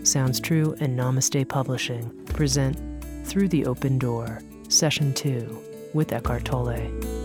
Sounds True and Namaste Publishing present Through the Open Door, Session 2 with Eckhart Tolle.